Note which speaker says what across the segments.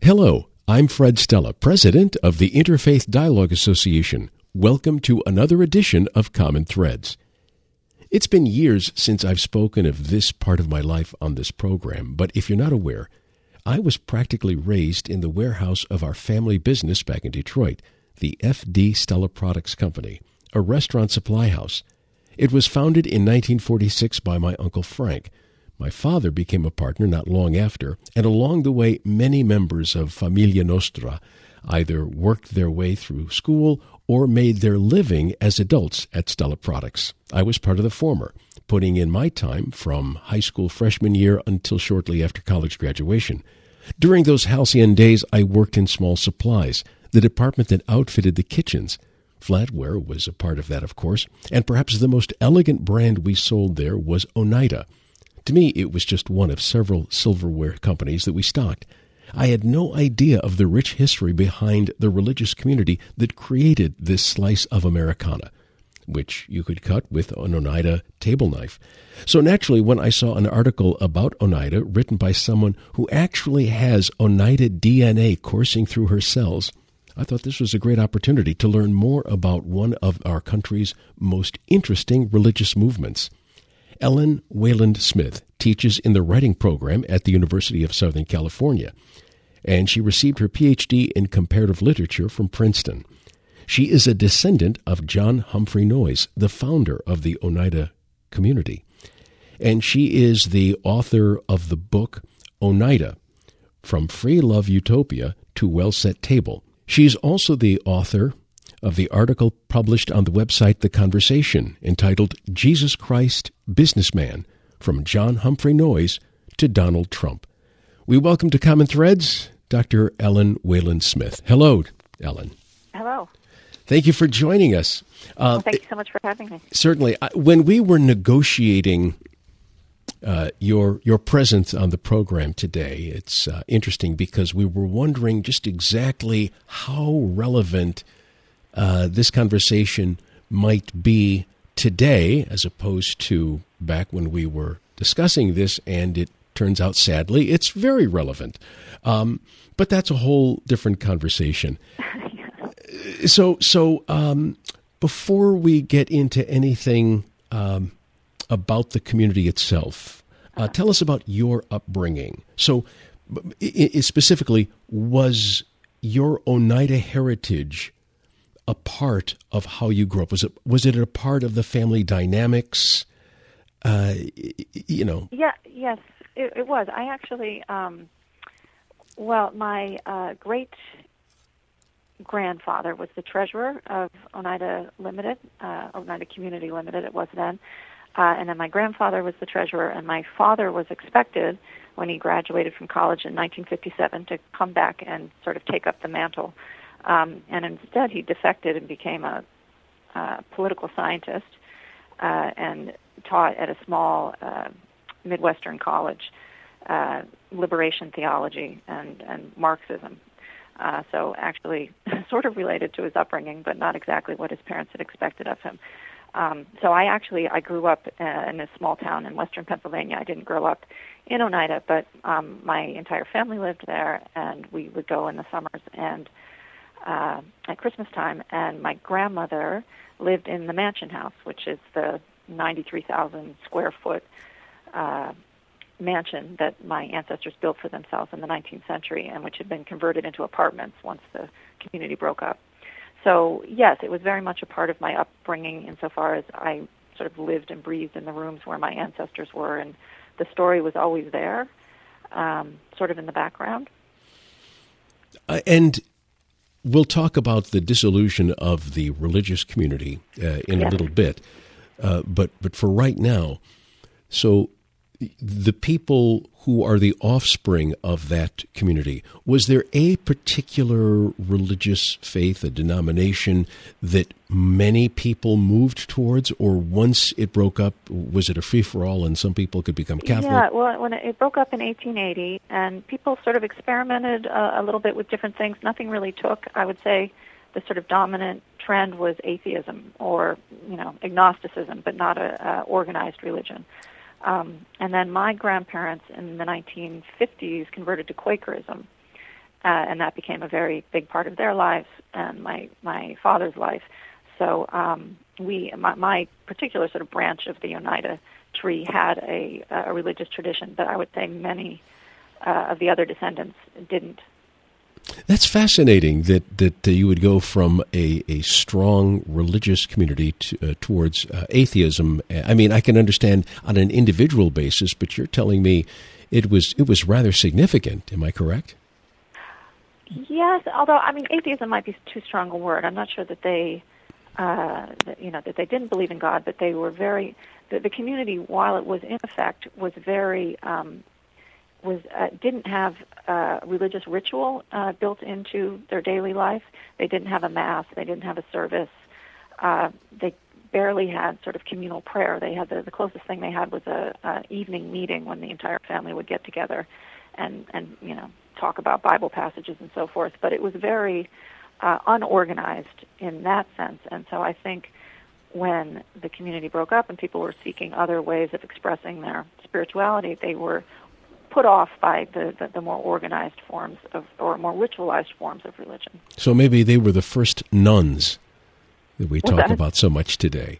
Speaker 1: Hello, I'm Fred Stella, President of the Interfaith Dialogue Association. Welcome to another edition of Common Threads. It's been years since I've spoken of this part of my life on this program, but if you're not aware, I was practically raised in the warehouse of our family business back in Detroit, the F.D. Stella Products Company, a restaurant supply house. It was founded in 1946 by my Uncle Frank. My father became a partner not long after, and along the way, many members of Familia Nostra either worked their way through school or made their living as adults at Stella Products. I was part of the former, putting in my time from high school freshman year until shortly after college graduation. During those halcyon days, I worked in small supplies, the department that outfitted the kitchens. Flatware was a part of that, of course, and perhaps the most elegant brand we sold there was Oneida. To me, it was just one of several silverware companies that we stocked. I had no idea of the rich history behind the religious community that created this slice of Americana, which you could cut with an Oneida table knife. So naturally, when I saw an article about Oneida written by someone who actually has Oneida DNA coursing through her cells, I thought this was a great opportunity to learn more about one of our country's most interesting religious movements. Ellen Wayland Smith teaches in the writing program at the University of Southern California, and she received her Ph.D. in comparative literature from Princeton. She is a descendant of John Humphrey Noyes, the founder of the Oneida community, and she is the author of the book Oneida, From Free Love Utopia to Well Set Table. She's also the author of the article published on the website The Conversation, entitled Jesus Christ Businessman, From John Humphrey Noyes to Donald Trump. We welcome to Common Threads Dr. Ellen Wayland Smith. Hello, Ellen.
Speaker 2: Hello.
Speaker 1: Thank you for joining us.
Speaker 2: Thank you so much for having me.
Speaker 1: Certainly. When we were negotiating your presence on the program today, it's interesting because we were wondering just exactly how relevant this conversation might be today as opposed to back when we were discussing this, and it turns out, sadly, it's very relevant. But that's a whole different conversation. So before we get into anything about the community itself, tell us about your upbringing. So specifically, was your Oneida heritage a part of how you grew up? Was it a part of the family dynamics?
Speaker 2: Yeah, yes, it was. I actually, my great-grandfather was the treasurer of Oneida Limited, Oneida Community Limited it was then, and then my grandfather was the treasurer, and my father was expected, when he graduated from college in 1957, to come back and sort of take up the mantle. And instead, he defected and became a political scientist and taught at a small Midwestern college, liberation theology and Marxism. So actually sort of related to his upbringing, but not exactly what his parents had expected of him. So I grew up in a small town in western Pennsylvania. I didn't grow up in Oneida, but my entire family lived there, and we would go in the summers and at Christmas time, and my grandmother lived in the Mansion House, which is the 93,000 square foot mansion that my ancestors built for themselves in the 19th century, and which had been converted into apartments once the community broke up. So yes, it was very much a part of my upbringing insofar as I sort of lived and breathed in the rooms where my ancestors were, and the story was always there, sort of in the background.
Speaker 1: And we'll talk about the dissolution of the religious community in a little bit. But for right now, so the people who are the offspring of that community, was there a particular religious faith, a denomination that many people moved towards, or once it broke up, was it a free-for-all and some people could become Catholic?
Speaker 2: Yeah, well, when it broke up in 1880, and people sort of experimented a little bit with different things, nothing really took. I would say the sort of dominant trend was atheism or, agnosticism, but not a organized religion. And then my grandparents in the 1950s converted to Quakerism. and that became a very big part of their lives and my father's life. So my particular sort of branch of the Oneida tree had a religious tradition, but I would say many of the other descendants didn't.
Speaker 1: That's fascinating that you would go from a strong religious community towards atheism. I mean, I can understand on an individual basis, but you're telling me it was rather significant. Am I correct?
Speaker 2: Yes, although I mean, atheism might be too strong a word. I'm not sure that they, that they didn't believe in God, but they were very. The community, while it was in effect, was very. Didn't have religious ritual built into their daily life. They didn't have a mass. They didn't have a service. They barely had sort of communal prayer. They had the closest thing they had was a evening meeting when the entire family would get together and talk about Bible passages and so forth. But it was very unorganized in that sense. And so I think when the community broke up and people were seeking other ways of expressing their spirituality, they were put off by the more organized forms or more ritualized forms of religion.
Speaker 1: So maybe they were the first nuns that we talk about so much today.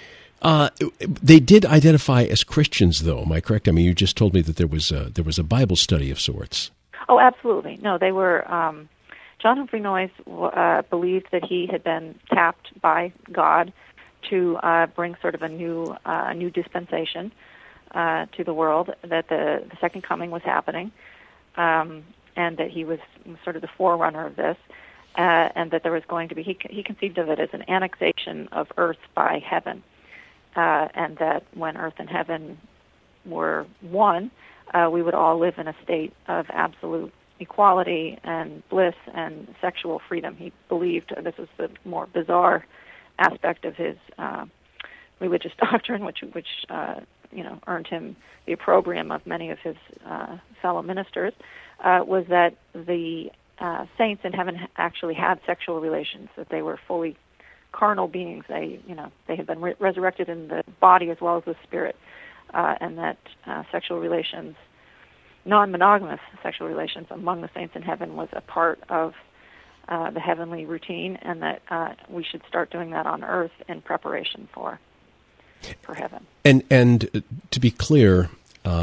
Speaker 1: They did identify as Christians, though. Am I correct? I mean, you just told me that there was a Bible study of sorts.
Speaker 2: Oh, absolutely. No, they were. John Humphrey Noyes believed that he had been tapped by God to bring sort of a new dispensation to the world, that the second coming was happening, and that he was sort of the forerunner of this, and that there was going to be, he conceived of it as an annexation of earth by heaven, and that when earth and heaven were one, we would all live in a state of absolute equality and bliss and sexual freedom. He believed, this was the more bizarre aspect of his religious doctrine, which earned him the opprobrium of many of his fellow ministers, was that the saints in heaven actually had sexual relations, that they were fully carnal beings. They had been resurrected in the body as well as the spirit, and that sexual relations, non-monogamous sexual relations among the saints in heaven was a part of the heavenly routine, and that we should start doing that on earth in preparation for heaven.
Speaker 1: And to be clear,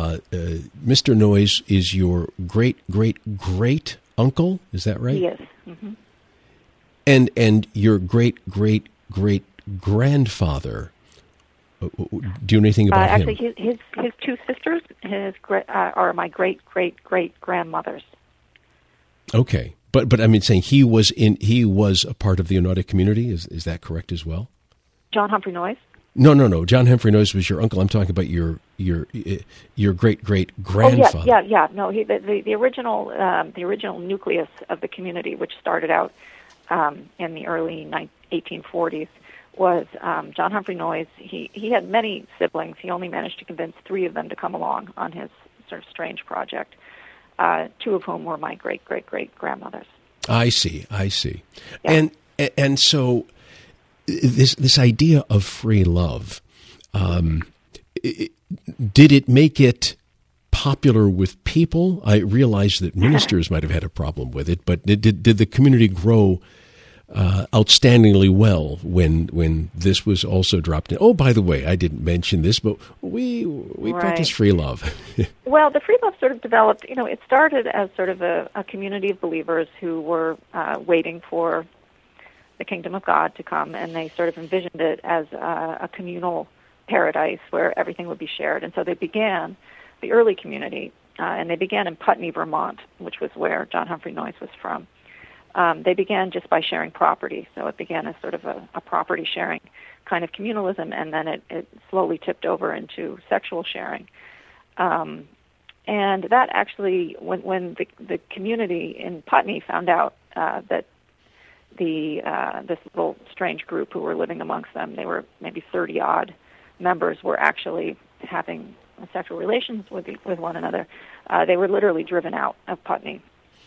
Speaker 1: Mr. Noyes is your great uncle. Is that right?
Speaker 2: He is. Mm-hmm.
Speaker 1: And your great grandfather. Do you know anything about him?
Speaker 2: Actually, his two sisters are my great grandmothers.
Speaker 1: Okay, but I mean, saying he was a part of the Oneida community. Is that correct as well?
Speaker 2: John Humphrey Noyes?
Speaker 1: No. John Humphrey Noyes was your uncle. I'm talking about your great grandfather.
Speaker 2: Oh, yeah. No, the original nucleus of the community, which started out in the early 1840s, was John Humphrey Noyes. He had many siblings. He only managed to convince 3 of them to come along on his sort of strange project. 2 of whom were my great grandmothers. I see.
Speaker 1: Yeah. And so this idea of free love, did it make it popular with people? I realize that ministers might have had a problem with it, but did the community grow outstandingly well when this was also dropped in? Oh, by the way, I didn't mention this, but we practice free love.
Speaker 2: Well, the free love sort of developed, it started as sort of a community of believers who were waiting for the kingdom of God to come, and they sort of envisioned it as a communal paradise where everything would be shared. And so they began, the early community, and they began in Putney, Vermont, which was where John Humphrey Noyes was from. They began just by sharing property. So it began as sort of a property sharing kind of communalism, and then it slowly tipped over into sexual sharing. And that actually, when the community in Putney found out that this little strange group who were living amongst them, they were maybe 30-odd members, were actually having sexual relations with one another, they were literally driven out of Putney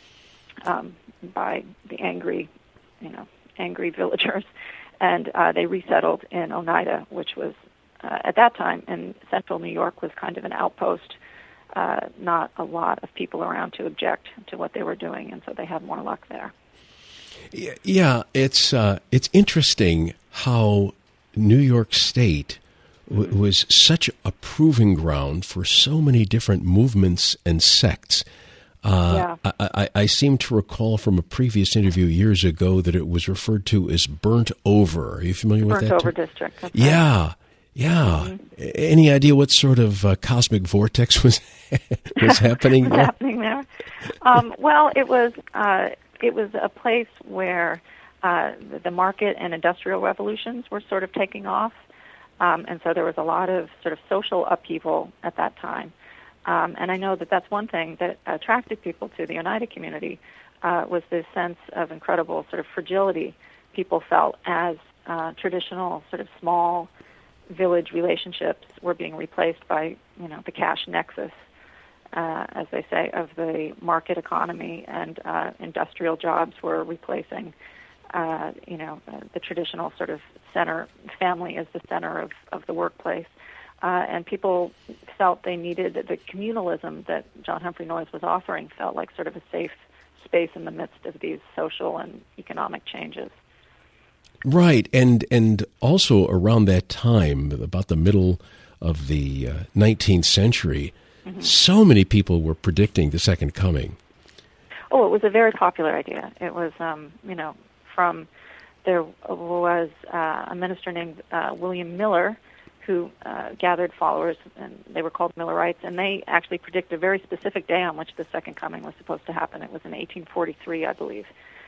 Speaker 2: by the angry villagers, and they resettled in Oneida, which was at that time in central New York was kind of an outpost not a lot of people around to object to what they were doing, and so they had more luck there.
Speaker 1: Yeah, it's interesting how New York State was such a proving ground for so many different movements and sects. I seem to recall from a previous interview years ago that it was referred to as burnt over. Are you familiar with that?
Speaker 2: Burnt over district. That's
Speaker 1: yeah.
Speaker 2: right.
Speaker 1: Yeah. Mm-hmm. Any idea what sort of cosmic vortex was happening there?
Speaker 2: Happening there? Well, it was a place where the market and industrial revolutions were sort of taking off, and so there was a lot of sort of social upheaval at that time. And I know that that's one thing that attracted people to the Oneida community was this sense of incredible sort of fragility people felt as traditional sort of small village relationships were being replaced by, the cash nexus, as they say, of the market economy, and industrial jobs were replacing, the traditional sort of center, family as the center of the workplace. And people felt they needed the communalism that John Humphrey Noyes was offering, felt like sort of a safe space in the midst of these social and economic changes.
Speaker 1: Right, and also around that time, about the middle of the 19th century, so many people were predicting the Second Coming.
Speaker 2: Oh, it was a very popular idea. It was, there was a minister named William Miller who gathered followers, and they were called Millerites, and they actually predicted a very specific day on which the Second Coming was supposed to happen. It was in 1843, I believe.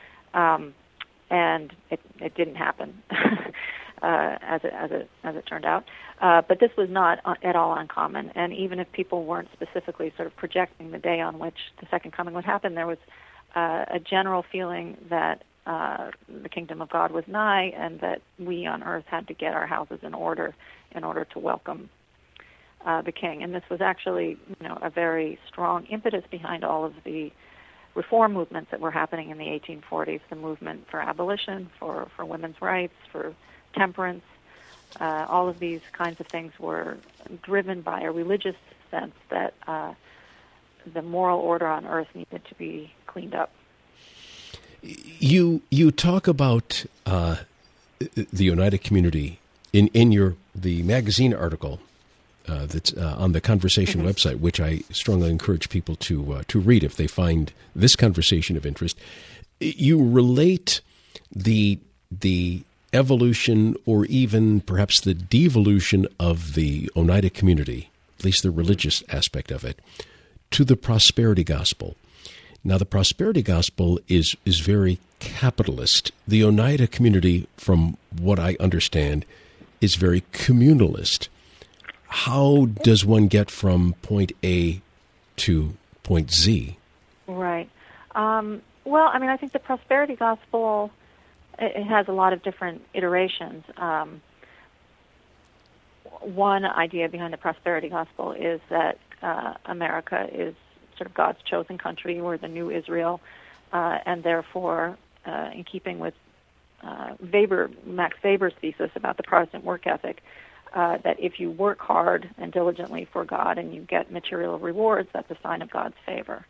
Speaker 2: And it didn't happen, as it turned out. But this was not at all uncommon. And even if people weren't specifically sort of projecting the day on which the Second Coming would happen, there was a general feeling that the kingdom of God was nigh, and that we on earth had to get our houses in order to welcome the King. And this was actually, a very strong impetus behind all of the reform movements that were happening in the 1840s, the movement for abolition, for women's rights, for temperance. All of these kinds of things were driven by a religious sense that the moral order on earth needed to be cleaned up.
Speaker 1: You talk about the Oneida community in the magazine article that's on the Conversation website, which I strongly encourage people to read if they find this conversation of interest. You relate the evolution, or even perhaps the devolution of the Oneida community, at least the religious aspect of it, to the prosperity gospel. Now, the prosperity gospel is very capitalist. The Oneida community, from what I understand, is very communalist. How does one get from point A to point Z? Right.
Speaker 2: Well, I think the prosperity gospel, it has a lot of different iterations. One idea behind the prosperity gospel is that America is sort of God's chosen country. We're the new Israel, and therefore, in keeping with Max Weber's thesis about the Protestant work ethic, that if you work hard and diligently for God and you get material rewards, that's a sign of God's favor.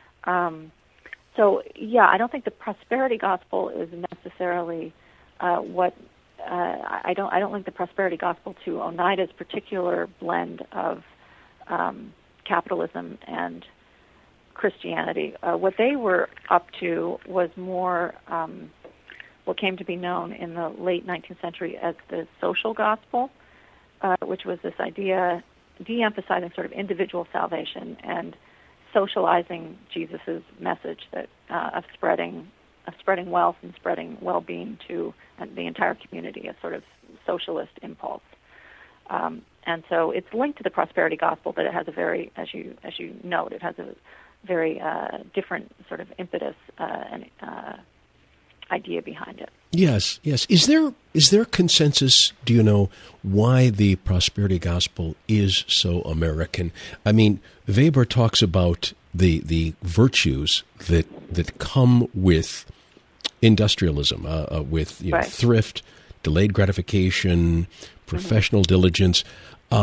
Speaker 2: I don't think the prosperity gospel is necessarily what I don't link the prosperity gospel to Oneida's particular blend of capitalism and Christianity. What they were up to was more what came to be known in the late 19th century as the social gospel, which was this idea de-emphasizing sort of individual salvation and socializing Jesus' message that of spreading wealth and spreading well-being to the entire community, a sort of socialist impulse. And so it's linked to the prosperity gospel, but it has a very, as you note, it has a very different sort of impetus and idea behind it.
Speaker 1: Yes. Is there consensus, do you know, why the prosperity gospel is so American? Weber talks about the virtues that come with industrialism, with thrift, delayed gratification, professional diligence.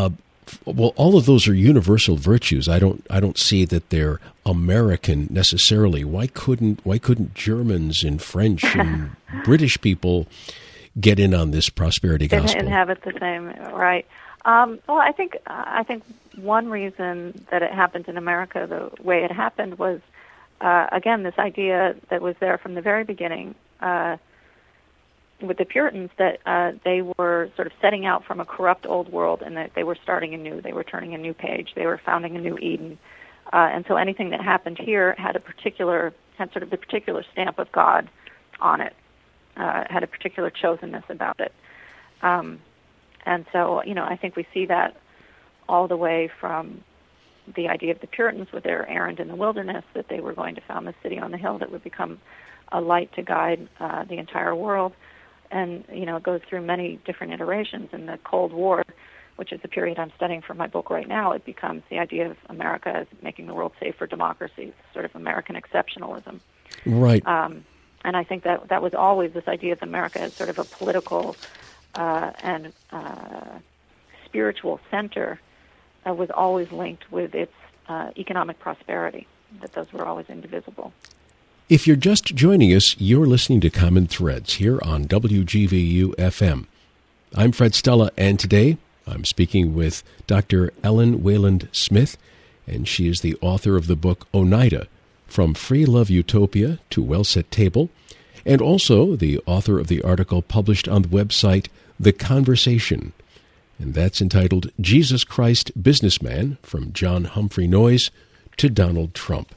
Speaker 1: well, all of those are universal virtues. I don't see that they're American necessarily. Why couldn't Germans and French and British people get in on this prosperity gospel?
Speaker 2: Inhabit the same, right? Well, I think one reason that it happened in America the way it happened was, again, this idea that was there from the very beginning with the Puritans, that they were sort of setting out from a corrupt old world, and that they were starting anew. They were turning a new page. They were founding a new Eden. And so anything that happened here had sort of the particular stamp of God on it, had a particular chosenness about it. And so, I think we see that all the way from the idea of the Puritans with their errand in the wilderness, that they were going to found the city on the hill that would become a light to guide the entire world. And, it goes through many different iterations. In the Cold War, which is the period I'm studying for my book right now, it becomes the idea of America as making the world safe for democracy, sort of American exceptionalism.
Speaker 1: Right.
Speaker 2: And I think that was always this idea of America as sort of a political and spiritual center was always linked with its economic prosperity, that those were always indivisible.
Speaker 1: If you're just joining us, you're listening to Common Threads here on WGVU-FM. I'm Fred Stella, and today I'm speaking with Dr. Ellen Wayland Smith, and she is the author of the book Oneida, From Free Love Utopia to Well Set Table, and also the author of the article published on the website The Conversation, and that's entitled Jesus Christ Businessman, From John Humphrey Noyes to Donald Trump.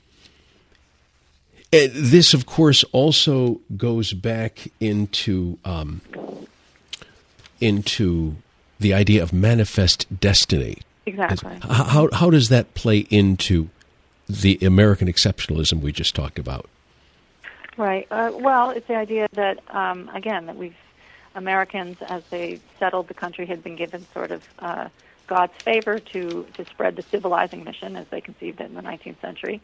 Speaker 1: And this, of course, also goes back into the idea of manifest destiny.
Speaker 2: Exactly.
Speaker 1: How does that play into the American exceptionalism we just talked about?
Speaker 2: Right. Well, it's the idea that, again, that Americans, as they settled the country, had been given sort of God's favor to spread the civilizing mission, as they conceived it in the 19th century,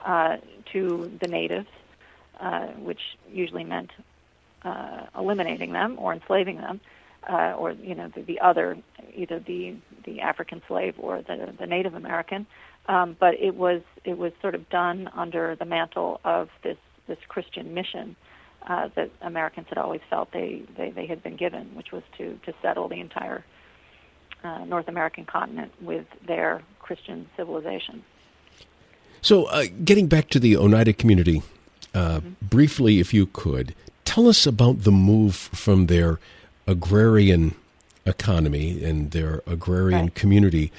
Speaker 2: to the natives, which usually meant eliminating them or enslaving them, or the other, either the African slave or the Native American. But it was sort of done under the mantle of this Christian mission that Americans had always felt they had been given, which was to settle the entire North American continent with their Christian civilization.
Speaker 1: So getting back to the Oneida community, briefly, if you could, tell us about the move from their agrarian economy and their agrarian community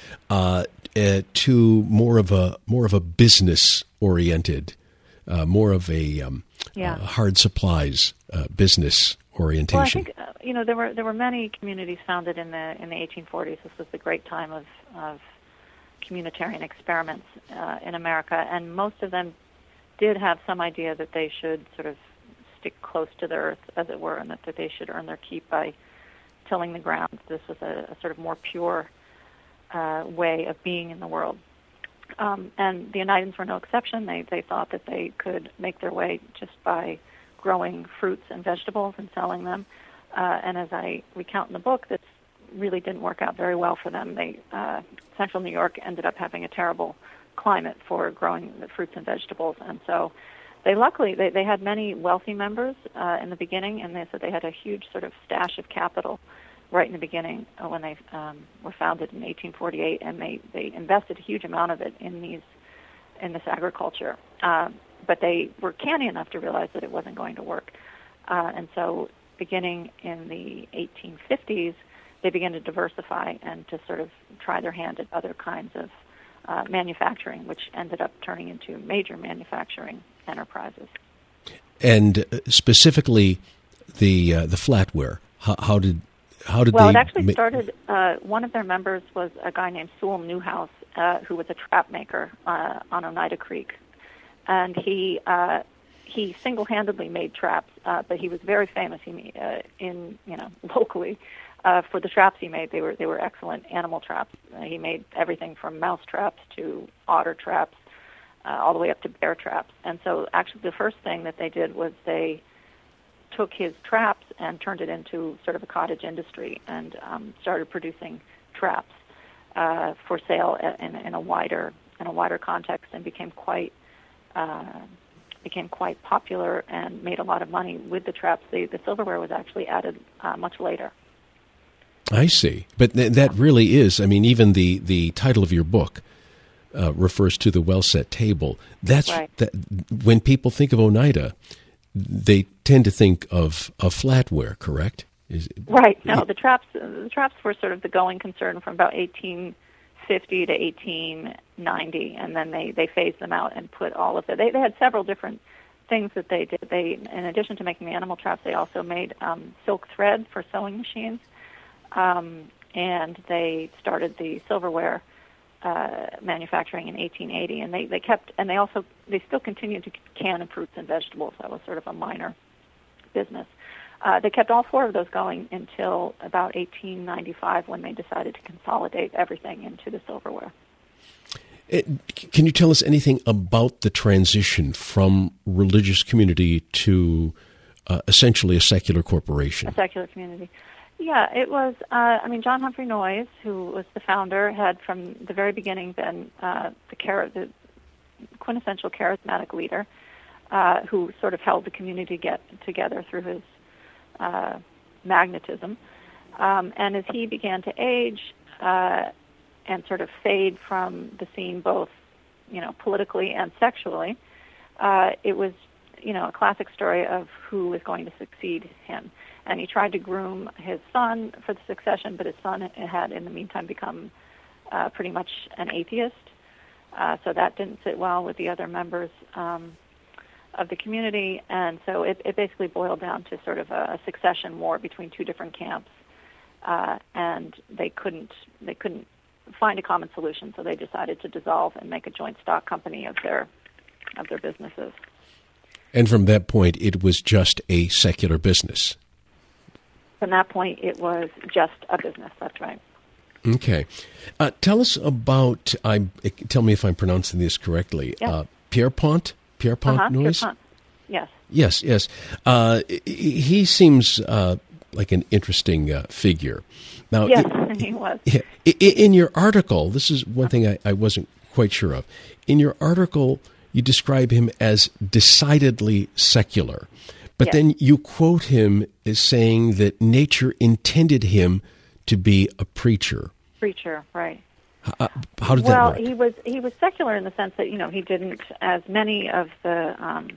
Speaker 1: to more of a business-oriented, more of a hard supplies business orientation.
Speaker 2: Well, I think there were many communities founded in the 1840s. This was the great time of communitarian experiments in America, and most of them did have some idea that they should sort of stick close to the earth, as it were, and that they should earn their keep by tilling the ground. This was a sort of more pure way of being in the world. And the Oneidans were no exception. They thought that they could make their way just by growing fruits and vegetables and selling them. And as I recount in the book, this really didn't work out very well for them. Central New York ended up having a terrible climate for growing the fruits and vegetables, and so they had many wealthy members in the beginning, and they said they had a huge sort of stash of capital right in the beginning when they were founded in 1848, and they invested a huge amount of it in this agriculture. But they were canny enough to realize that it wasn't going to work, and so beginning in the 1850s. They began to diversify and to sort of try their hand at other kinds of manufacturing, which ended up turning into major manufacturing enterprises.
Speaker 1: And specifically, the flatware. How did
Speaker 2: Well,
Speaker 1: they?
Speaker 2: It actually started. One of their members was a guy named Sewell Newhouse, who was a trap maker on Oneida Creek, and he single-handedly made traps, but he was very famous locally. For the traps he made, they were excellent animal traps. He made everything from mouse traps to otter traps, all the way up to bear traps. And so actually the first thing that they did was they took his traps and turned it into sort of a cottage industry and started producing traps. for sale in a wider context, and became quite popular and made a lot of money with the traps. The silverware was actually added much later.
Speaker 1: I see. But that really is, I mean, even the title of your book refers to the well-set table. That's
Speaker 2: right.
Speaker 1: When people think of Oneida, they tend to think of flatware, correct?
Speaker 2: Right. No, the traps were sort of the going concern from about 1850 to 1890, and then they phased them out and put all of it. They had several different things that they did. In addition to making the animal traps, they also made silk thread for sewing machines, and they started the silverware manufacturing in 1880. And they still continued to can fruits and vegetables. That was sort of a minor business. They kept all four of those going until about 1895, when they decided to consolidate everything into the silverware.
Speaker 1: Can you tell us anything about the transition from religious community to essentially a secular corporation?
Speaker 2: A secular community. Yeah, it was, John Humphrey Noyes, who was the founder, had from the very beginning been the quintessential charismatic leader who sort of held the community together through his magnetism. And as he began to age and sort of fade from the scene, both, politically and sexually, it was, a classic story of who was going to succeed him. And he tried to groom his son for the succession, but his son had, in the meantime, become pretty much an atheist. So that didn't sit well with the other members of the community, and so it basically boiled down to sort of a succession war between two different camps, and they couldn't find a common solution, so they decided to dissolve and make a joint stock company of their businesses.
Speaker 1: And from that point, it was just a secular business.
Speaker 2: From that point, it was just a business. That's right.
Speaker 1: Okay. Tell us about, tell me if I'm pronouncing this correctly,
Speaker 2: Yes.
Speaker 1: Pierpont Noyes?
Speaker 2: Pierpont. Yes.
Speaker 1: Yes. He seems like an interesting figure. Now,
Speaker 2: yes, he was.
Speaker 1: In your article, this is one thing I wasn't quite sure of. In your article, you describe him as decidedly secular. But then you quote him as saying that nature intended him to be a preacher.
Speaker 2: Preacher, right.
Speaker 1: How did that work?
Speaker 2: Well, he was secular in the sense that, he didn't, as many of the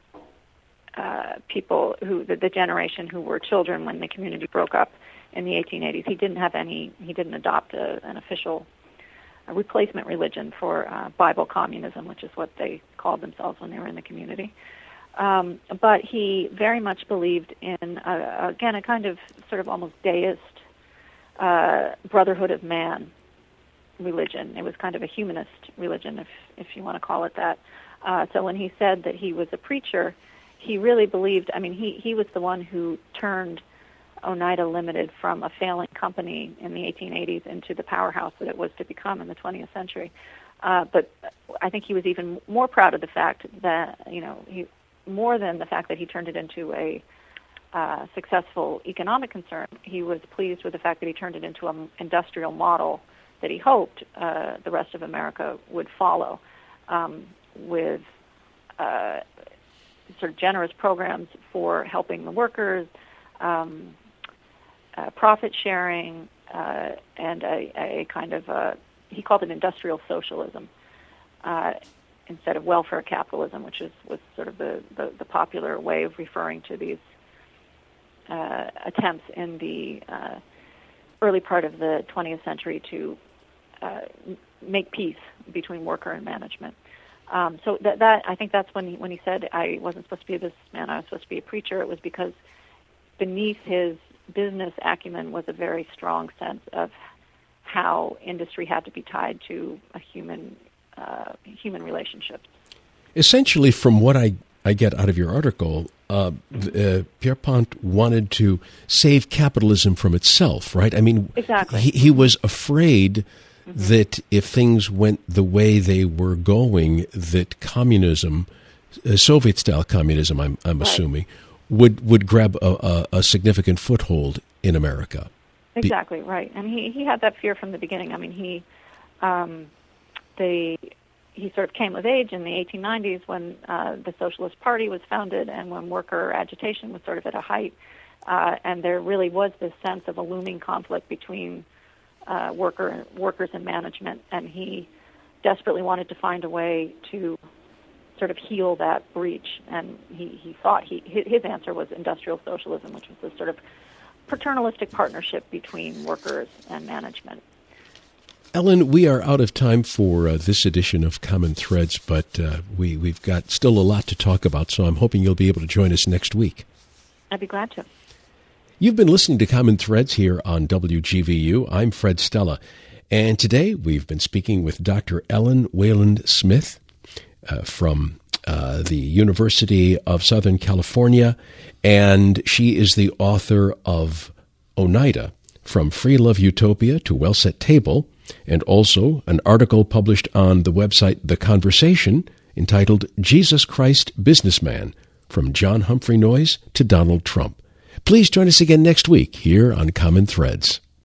Speaker 2: people the generation who were children when the community broke up in the 1880s, he didn't adopt an official replacement religion for Bible communism, which is what they called themselves when they were in the community. But he very much believed in, again, a kind of sort of almost deist brotherhood of man religion. It was kind of a humanist religion, if you want to call it that. So when he said that he was a preacher, he really believed, he was the one who turned Oneida Limited from a failing company in the 1880s into the powerhouse that it was to become in the 20th century. But I think he was even more proud of the fact that, more than the fact that he turned it into a successful economic concern, he was pleased with the fact that he turned it into an industrial model that he hoped the rest of America would follow, with sort of generous programs for helping the workers, profit sharing, and a kind of, he called it industrial socialism, instead of welfare capitalism, which was sort of the popular way of referring to these attempts in the early part of the 20th century to make peace between worker and management. So that I think that's when he said, I wasn't supposed to be a businessman, I was supposed to be a preacher. It was because beneath his business acumen was a very strong sense of how industry had to be tied to a human relationships.
Speaker 1: Essentially, from what I get out of your article, Pierpont wanted to save capitalism from itself, right?
Speaker 2: Exactly.
Speaker 1: He was afraid that if things went the way they were going, that communism, Soviet-style communism, I'm assuming, would grab a significant foothold in America.
Speaker 2: Exactly, right. And he had that fear from the beginning. I mean, he sort of came of age in the 1890s when the Socialist Party was founded and when worker agitation was sort of at a height. And there really was this sense of a looming conflict between workers and management, and he desperately wanted to find a way to sort of heal that breach. And he thought his answer was industrial socialism, which was this sort of paternalistic partnership between workers and management.
Speaker 1: Ellen, we are out of time for this edition of Common Threads, but we've got still a lot to talk about, so I'm hoping you'll be able to join us next week.
Speaker 2: I'd be glad to.
Speaker 1: You've been listening to Common Threads here on WGVU. I'm Fred Stella, and today we've been speaking with Dr. Ellen Wayland Smith from the University of Southern California, and she is the author of Oneida, From Free Love Utopia to Well Set Table, and also an article published on the website The Conversation entitled Jesus Christ Businessman, From John Humphrey Noyes to Donald Trump. Please join us again next week here on Common Threads.